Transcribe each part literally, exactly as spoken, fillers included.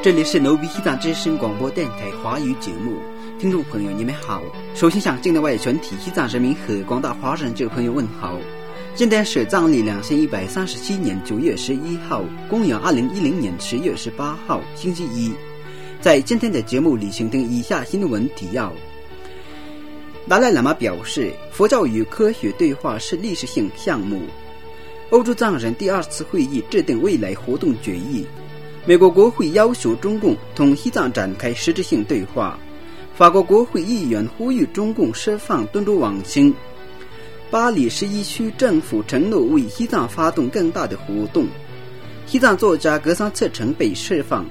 这里是牛鼻西藏之声广播电台华语节目，听众朋友你们好。首先向境内外全体西藏人民和广大华人教朋友问好。今天是藏历两千一百三十七年九月十一号，公元二零一零年十月十八号，星期一。在今天的节目里，请听以下新闻提要。达赖喇嘛表示，佛教与科学对话是历史性项目。欧洲藏人第二次会议制定未来活动决议。美国国会要求中共同西藏展开实质性对话。法国国会议员呼吁中共释放敦珠网星。巴黎十一区政府承诺为西藏发动更大的活动。西藏作家格桑策诚被释放。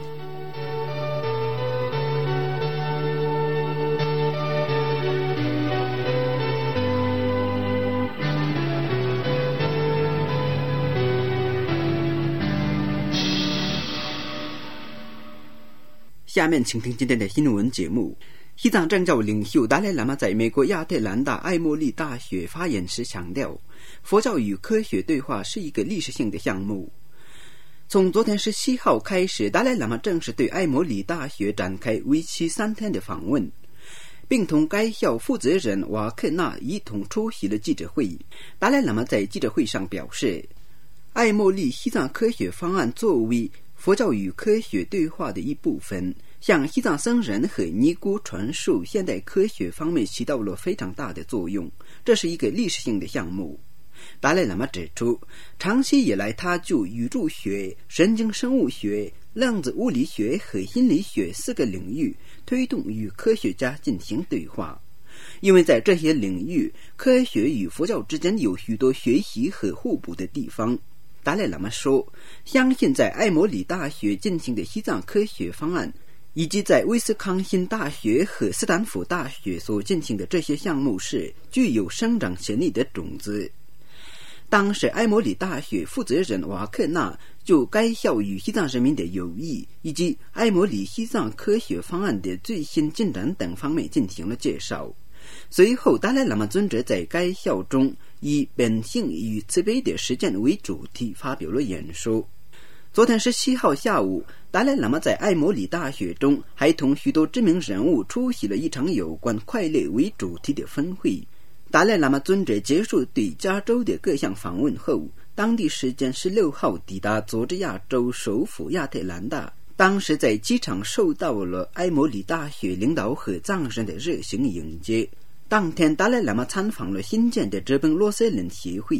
下面请听今天的新闻节目。西藏政教领袖达赖喇嘛在美国亚特兰大艾默利大学发言时强调，佛教与科学对话是一个历史性的项目。从昨天十七号开始，达赖喇嘛正式对艾默利大学展开为期三天的访问，并同该校负责人瓦克纳一同出席了记者会。达赖喇嘛在记者会上表示，艾默利西藏科学方案作为佛教与科学对话的一部分，向西藏僧人和尼姑传授现代科学方面起到了非常大的作用，这是一个历史性的项目。达赖喇嘛指出，长期以来他就宇宙学、神经生物学、量子物理学和心理学四个领域推动与科学家进行对话，因为在这些领域，科学与佛教之间有许多学习和互补的地方。达赖喇嘛说，相信在艾默利大学进行的西藏科学方案，以及在威斯康辛大学和斯坦福大学所进行的这些项目是具有生长潜力的种子。当时艾默利大学负责人瓦克纳就该校与西藏人民的友谊，以及艾默利西藏科学方案的最新进展等方面进行了介绍。随后，达赖喇嘛尊者在该校中以本性与慈悲的实践为主题发表了演说。昨天十七号下午，达赖喇嘛在艾默利大学中还同许多知名人物出席了一场有关快乐为主题的分会。达赖喇嘛尊者结束对加州的各项访问后，当地时间十六号抵达佐治亚州首府亚特兰大，当时在机场受到了艾默利大学领导和藏人的热情迎接。当天，达赖喇嘛参访了新建的哲本洛塞人协会。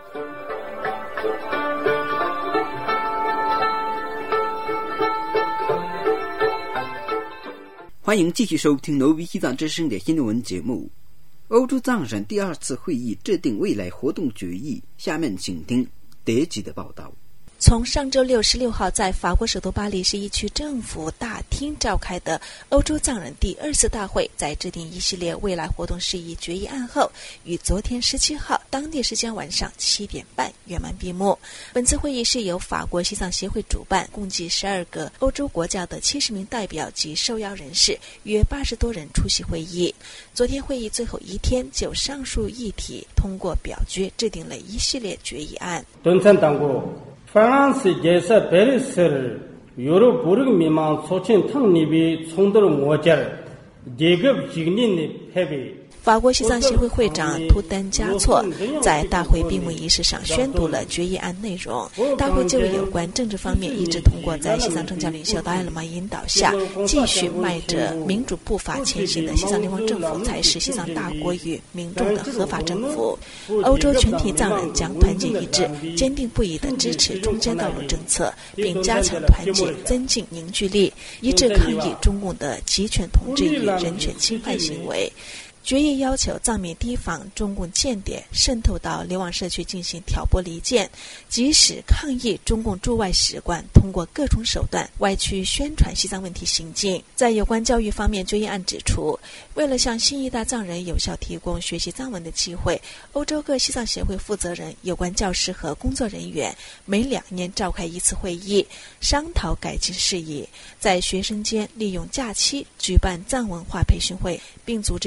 欢迎继续收听牛鼻西藏之声的新闻节目。欧洲藏人第二次会议制定未来活动决议，下面请听德吉的报道。 从上周六十六号在法国首都巴黎十一区政府大厅召开的欧洲藏人第二次大会，在制定一系列未来活动事宜决议案后，于昨天十七号当地时间晚上七点半圆满闭幕。本次会议是由法国西藏协会主办，共计十二个欧洲国家的七十名代表及受邀人士约八十多人出席会议。昨天会议最后一天就上述议题通过表决制定了一系列决议案。 프랑스 제사 베르스를 유럽 부르기 미만 소친 탕립이 총들 모절 계급 직린의 패배。 法国西藏协会会长图丹加措在大会闭幕仪式上宣读了决议案内容。大会就有关政治方面一致通过，在西藏政教领袖达赖喇嘛引导下，继续迈着民主步伐前行的西藏联邦政府才是西藏大国与民众的合法政府。欧洲全体藏人将团结一致、坚定不移地支持中间道路政策，并加强团结，增进凝聚力，一致抗议中共的集权统治与人权侵犯行为。决议要求藏民提防中共间谍渗透到流亡社区进行挑拨离间，及时抗议中共驻外使馆通过各种手段歪曲宣传西藏问题行径。在有关教育方面，决议案指出，为了向新一代藏人有效提供学习藏文的机会，欧洲各西藏协会负责人、有关教师和工作人员每两年召开一次会议，商讨改进事宜，在学生间利用假期举办藏文化培训会，并组织一些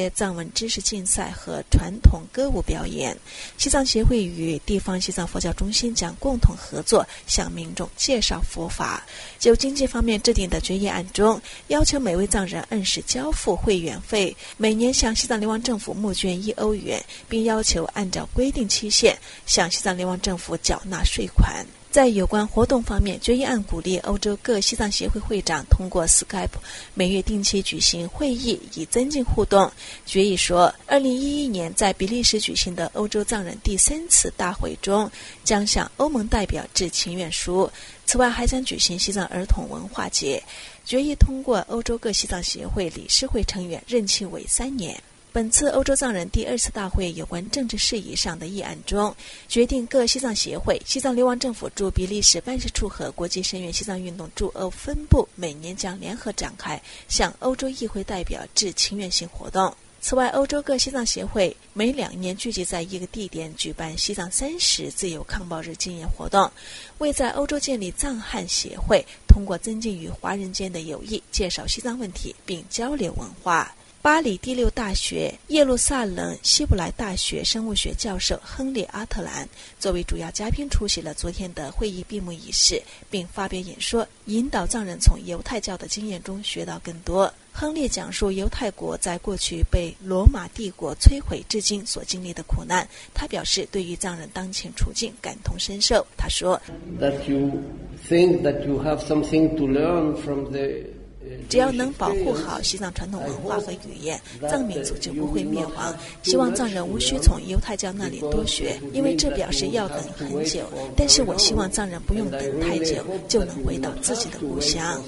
些藏文知识竞赛和传统歌舞表演。西藏协会与地方西藏佛教中心将共同合作，向民众介绍佛法。就经济方面制定的决议案中，要求每位藏人按时交付会员费，每年向西藏联邦政府募捐一欧元，并要求按照规定期限向西藏联邦政府缴纳税款。在有关活动方面，决议案鼓励欧洲各西藏协会会长通过 Skype 每月定期举行会议，以增进互动。决议说，二零一一年在比利时举行的欧洲藏人第三次大会中，将向欧盟代表致请愿书。此外，还将举行西藏儿童文化节。决议通过欧洲各西藏协会理事会成员任期为三年。本次欧洲藏人第二次大会有关政治事宜上的议案中，决定各西藏协会、西藏流亡政府驻比利时办事处和国际声援西藏运动驻欧分部每年将联合展开向欧洲议会代表致请愿性活动。此外，欧洲各西藏协会每两年聚集在一个地点举办西藏三十自由抗暴日纪念活动，为在欧洲建立藏汉协会，通过增进与华人间的友谊，介绍西藏问题并交流文化。巴黎第六大学耶路撒冷希伯来大学生物学教授亨利·阿特兰作为主要嘉宾出席了昨天的会议闭幕仪式，并发表演说，引导藏人从犹太教的经验中学到更多。亨利讲述犹太国在过去被罗马帝国摧毁至今所经历的苦难。他表示对于藏人当前处境感同身受。他说 That you think that you have something to learn from the 只要能保护好西藏传统文化和语言，藏民族就不会灭亡。希望藏人无需从犹太教那里多学，因为这表示要等很久。但是我希望藏人不用等太久，就能回到自己的故乡。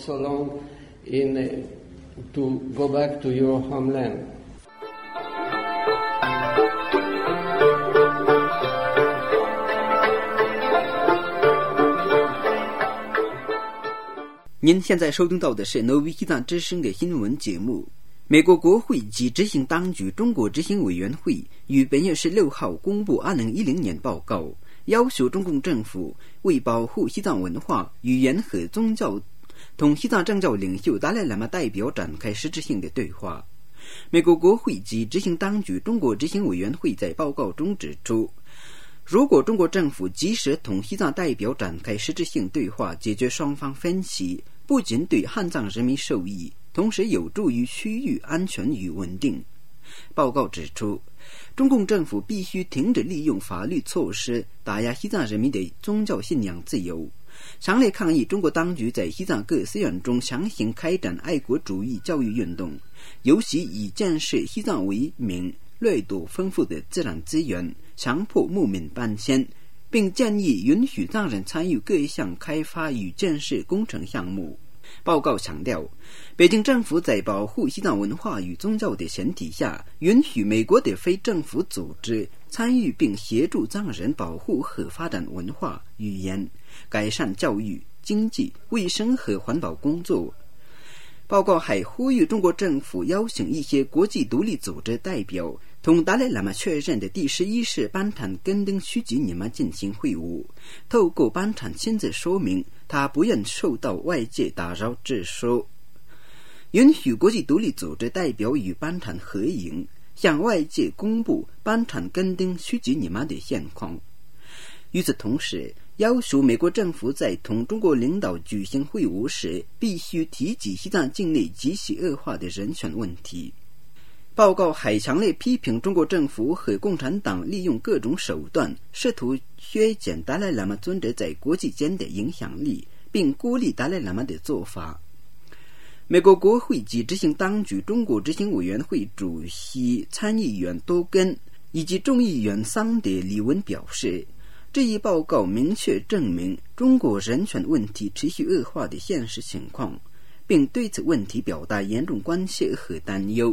您现在收听到的是挪威西藏之声的新闻节目。美国国会及执行当局中国执行委员会于本月十六号公布二零一零年报告，要求中共政府为保护西藏文化、语言和宗教，同西藏政教领袖达赖喇嘛代表展开实质性的对话。美国国会及执行当局中国执行委员会在报告中指出，如果中国政府及时同西藏代表展开实质性对话，解决双方分歧，不仅对汉藏人民受益，同时有助于区域安全与稳定。报告指出，中共政府必须停止利用法律措施打压西藏人民的宗教信仰自由，强烈抗议中国当局在西藏各寺院中强行开展爱国主义教育运动，尤其以建设西藏为名，掠夺丰富的自然资源，强迫牧民搬迁，并建议允许藏人参与各项开发与建设工程项目。报告强调，北京政府在保护西藏文化与宗教的前提下，允许美国的非政府组织参与并协助藏人保护和发展文化、语言，改善教育、经济、卫生和环保工作。报告还呼吁中国政府邀请一些国际独立组织代表同达赖喇嘛确认的第十一世班禅根登须吉尼玛进行会晤，透过班禅亲自说明他不愿受到外界打扰之说，允许国际独立组织代表与班禅合影，向外界公布班禅根登须吉尼玛的现况。与此同时，要求美国政府在同中国领导举行会晤时，必须提及西藏境内极其恶化的人权问题。报告还强烈批评中国政府和共产党利用各种手段，试图削减达赖喇嘛尊者在国际间的影响力，并孤立达赖喇嘛的做法。美国国会及执行当局中国执行委员会主席参议员多根以及众议员桑德李文表示，这一报告明确证明中国人权问题持续恶化的现实情况，并对此问题表达严重关切和担忧。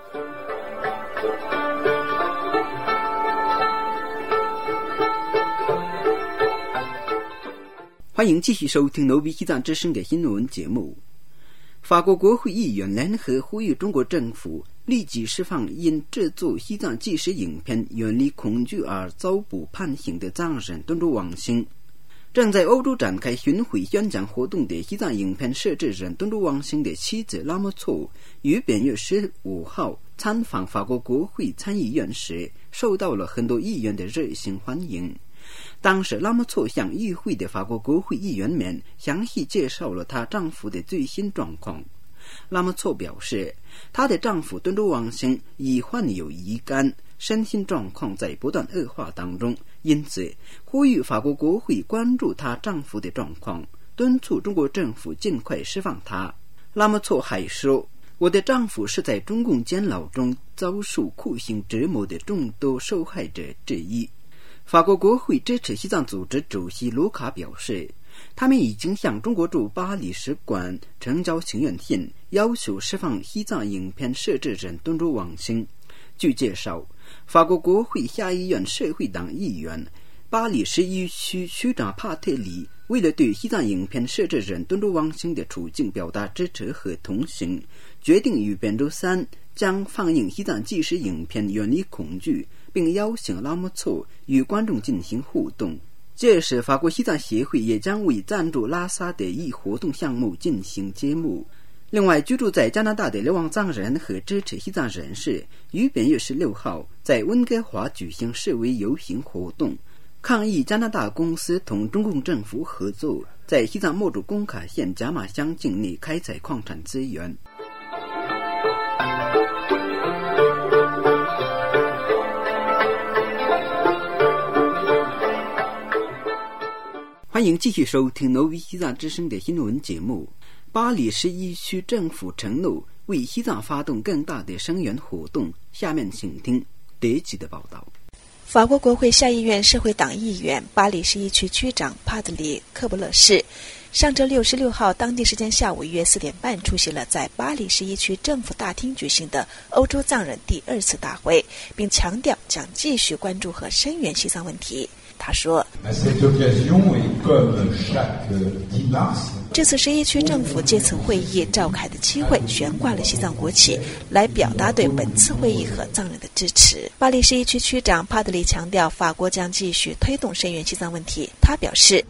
欢迎继续收听挪威西藏之声的新闻节目。法国国会议员联合呼吁中国政府立即释放因制作西藏纪实影片远离恐惧而遭捕判刑的藏人敦珠旺星。正在欧洲展开巡回宣讲活动的西藏影片摄制人敦珠旺星的妻子拉莫措于本月十五号参访法国国会参议院时，受到了很多议员的热情欢迎。当时拉莫措向与会的法国国会议员们详细介绍了她丈夫的最新状况。拉莫措表示，她的丈夫敦都王兴已患有乙肝，身心状况在不断恶化当中，因此呼吁法国国会关注她丈夫的状况，敦促中国政府尽快释放他。拉莫措还说，我的丈夫是在中共监牢中遭受酷刑折磨的众多受害者之一。法国国会支持西藏组织主席卢卡表示，他们已经向中国驻巴黎使馆呈交请愿信，要求释放西藏影片摄制人敦都王兴。据介绍，法国国会下议院社会党议员、巴黎十一区区长帕特里为了对西藏影片摄制人敦都王兴的处境表达支持和同情，决定于本周三将放映西藏纪实影片《远离恐惧》，并邀请拉莫措与观众进行互动。届时，法国西藏协会也将为赞助拉萨的一活动项目进行节目。另外，居住在加拿大的流亡藏人和支持西藏人士于本月十六号在温哥华举行示威游行活动，抗议加拿大公司同中共政府合作，在西藏墨竹工卡县甲马乡境内开采矿产资源。欢迎继续收听挪威西藏之声的新闻节目。巴黎十一区政府承诺为西藏发动更大的声援活动，下面请听德吉的报道。 法国国会下议院社会党议员、巴黎十一区区长帕特里科布勒士上周六十六号当地时间下午约四点半出席了在巴黎十一区政府大厅举行的欧洲藏人第二次大会，并强调将继续关注和声援西藏问题。他说，这次十一区政府借此会议召开的机会悬挂了西藏国旗，来表达对本次会议和藏人的支持。巴黎十一区区长帕德里强调，法国将继续推动声援西藏问题。他表示，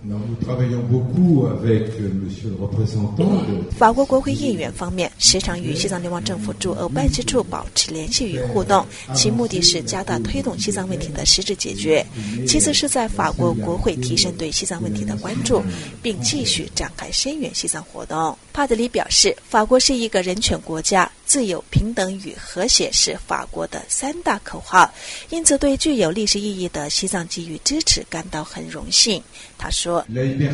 法国国会议员方面时常与西藏流亡政府驻欧办事处保持联系与互动，其目的是加大推动西藏问题的实质解决，其次是在法国国会提升对西藏问题的关注，并继续展开声援西藏活动。帕德里表示，法国是一个人权国家，自由、平等与和谐是法国的三大口号，因此对具有历史意义的西藏给予支持感到很荣幸。他说，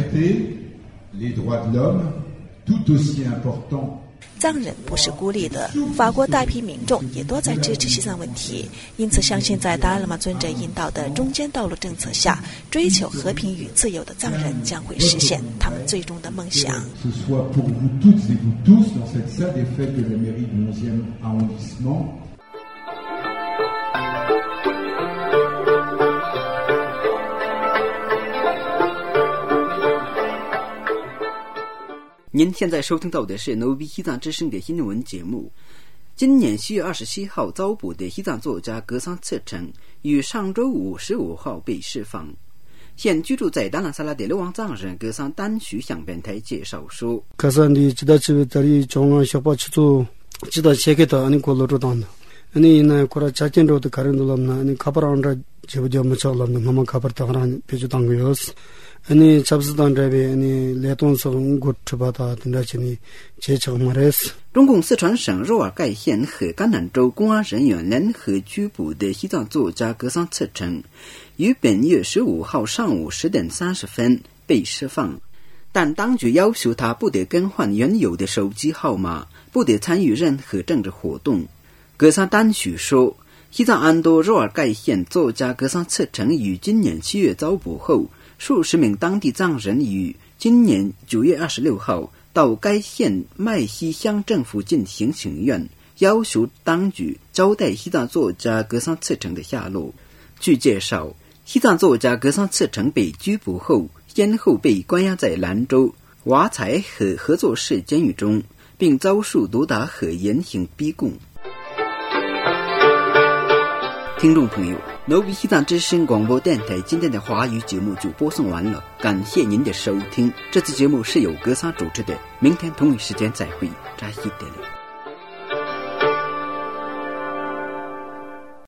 藏人不是孤立的，法国大批民众也都在支持西藏问题，因此相信在达赖喇嘛尊者引导的中间道路政策下，追求和平与自由的藏人将会实现他们最终的梦想。 您现在收听到的是挪威西藏之声的新闻节目。今年七月二十七号遭捕的西藏作家格桑策诚于上周五十五号被释放。现居住在达兰萨拉的流亡藏人格桑丹许向本台介绍说， 格桑的지다집들이 정원 쇼파 치도 지다 세계다 아니 골로로다 아니 나 고라 자진로도 가른돌람나 아니 카바란라 제부점처럼나 마마 카바르타란 베주당고요스 아니 잡스단 레베 아니 레톤성 고트바다 등라치니 제정마레스。 中共四川省若尔盖县和甘南州公安人员联合拘捕的西藏作家格桑策诚于本月十五号上午十点三十分被释放，但当局要求他不得更换原有的手机号码，不得参与任何政治活动。格桑丹许说，西藏安多若尔盖县作家格桑策诚于今年七月遭捕后，数十名当地藏人于今年九月二十六号到该县麦西乡政府进行请愿，要求当局交代西藏作家格桑策诚的下落。据介绍，西藏作家格桑策诚被拘捕后，先后被关押在兰州瓦采和合作市监狱中，并遭受毒打和严刑逼供。听众朋友，挪威西藏之声广播电台今天的华语节目就播送完了，感谢您的收听。这次节目是由格桑主持的，明天同一时间再会，扎西德勒。